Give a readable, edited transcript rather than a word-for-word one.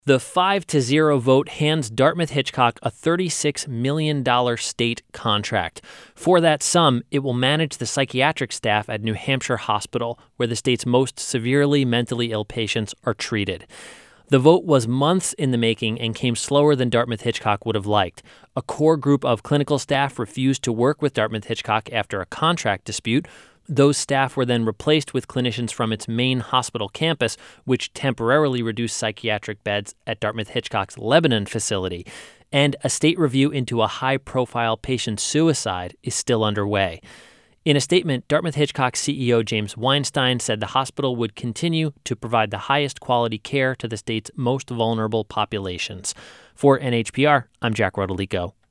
The 5-0 vote hands Dartmouth-Hitchcock a $36 million state contract. For that sum, it will manage the psychiatric staff at New Hampshire Hospital, where the state's most severely mentally ill patients are treated. The vote was months in the making and came slower than Dartmouth-Hitchcock would have liked. A core group of clinical staff refused to work with Dartmouth-Hitchcock after a contract dispute. Those staff were then replaced with clinicians from its main hospital campus, which temporarily reduced psychiatric beds at Dartmouth-Hitchcock's Lebanon facility. And a state review into a high-profile patient suicide is still underway. In a statement, Dartmouth-Hitchcock CEO James Weinstein said the hospital would continue to provide the highest quality care to the state's most vulnerable populations. For NHPR, I'm Jack Rodolico.